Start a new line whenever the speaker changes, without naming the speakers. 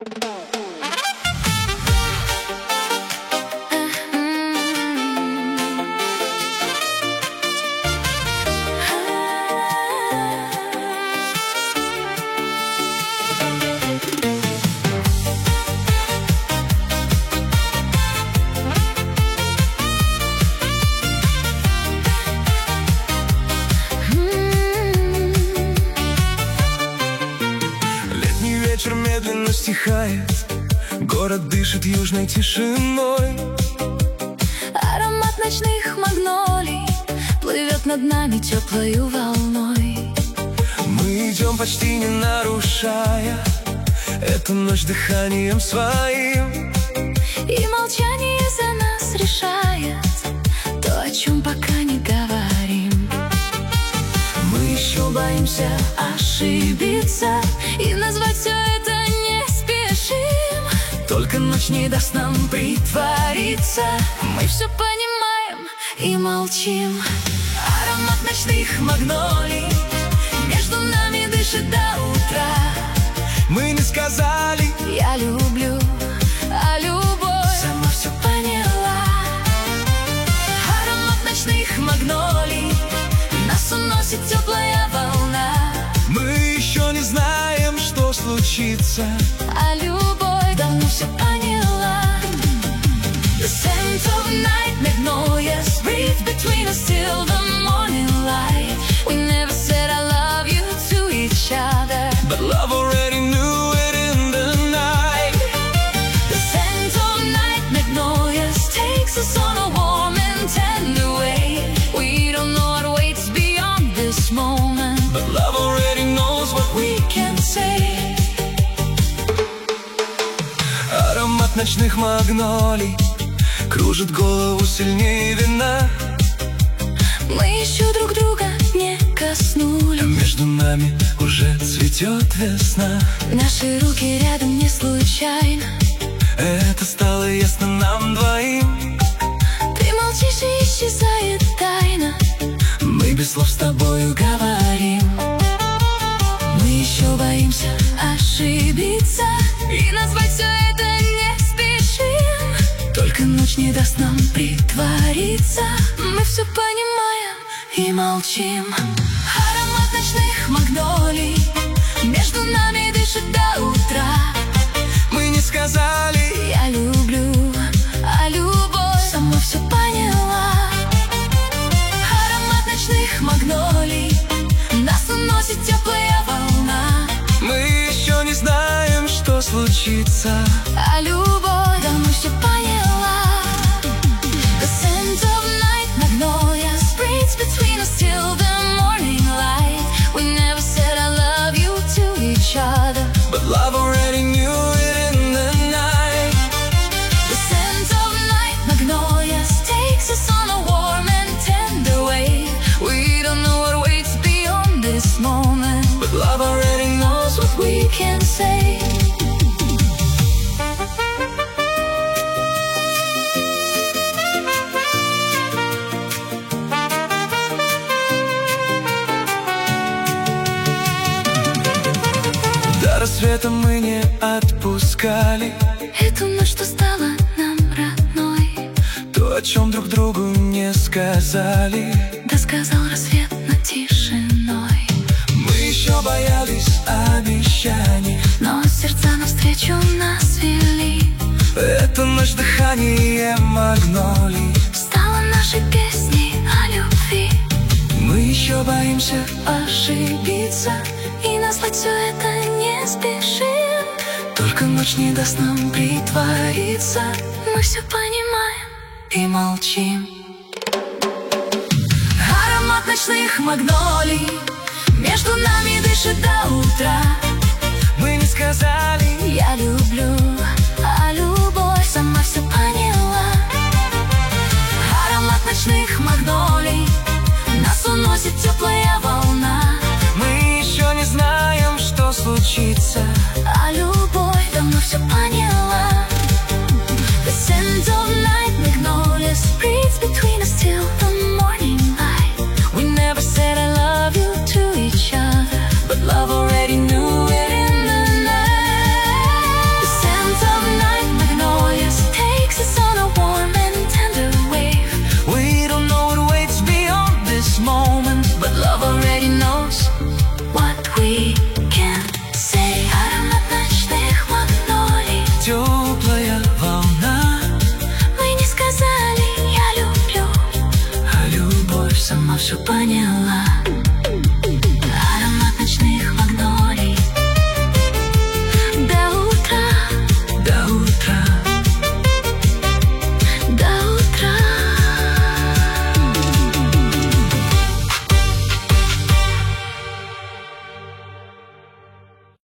Вечер медленно стихает, город дышит южной тишиной.
Аромат ночных магнолий плывет над нами теплою волной.
Мы идем, почти не нарушая эту ночь дыханием своим.
И молчание за нас решает то, о чем пока не говорим.
Мы еще боимся
ошибиться и назвать все это не спешим.
Только ночь не даст нам
притвориться. Мы все понимаем и молчим.
Аромат ночных магнолий
между нами дышит до утра.
Мы не сказали
«я люблю», а любовь
сама все поняла.
Аромат ночных магнолий нас уносит теплая волна.
Мы еще не знаем, что случится,
а любовь давно все поняла. The scent of night magnolias breathe between us till the morning light. We never said I love you to each other,
but love already knew it in the night.
The scent of night magnolias takes us on a warm and tender way. We don't know what waits beyond this moment,
but love already knows what
we can say.
Аромат ночных магнолий кружит голову сильнее вина.
Мы еще друг друга не коснулись,
а между нами уже цветет весна.
Наши руки рядом не случайно,
это стало ясно нам двоим.
Ты молчишь и исчезает тайна.
Мы без слов с тобою говорим.
Мы еще боимся ошибиться и назвать все это не спешим.
Только ночь не даст нам
притвориться. Мы все понимаем и молчим. Аромат ночных магнолий между нами дышит до утра.
Мы не сказали
«я люблю», а любовь
сама все поняла.
Аромат ночных магнолий нас уносит теплая волна.
Мы еще не знаем, что случится,
а любовь давно все поняла. The scent of night magnolias breathes between us till the morning light. We never said I love you to each other,
but love already knew it in the night.
The scent of night magnolias takes us on a warm and tender way. We don't know what waits beyond this moment,
but love already knows
what we can say.
До рассвета мы не отпускали
эту ночь, что стала нам родной.
То, о чем друг другу не сказали,
да сказал рассвет над тишиной.
Мы еще боялись обещаний,
но сердца навстречу нас вели.
Эта ночь дыхание магнолий
стала нашей песней о любви.
Мы еще боимся
ошибиться и назвать все это не спешим.
Только ночь не даст нам притвориться.
Мы все понимаем
и молчим.
Аромат ночных магнолий между нами дышит до утра.
Мы не сказали
«я люблю», а любовь сама все поняла. Аромат ночных магнолий нас уносит теплая волна.
Мы еще не знаем, что случится,
а любовь давно все поняла. The scent of night magnolias breathes between us till the morning light. We never said I love you to each other,
but love already knew it in the night.
все поняла.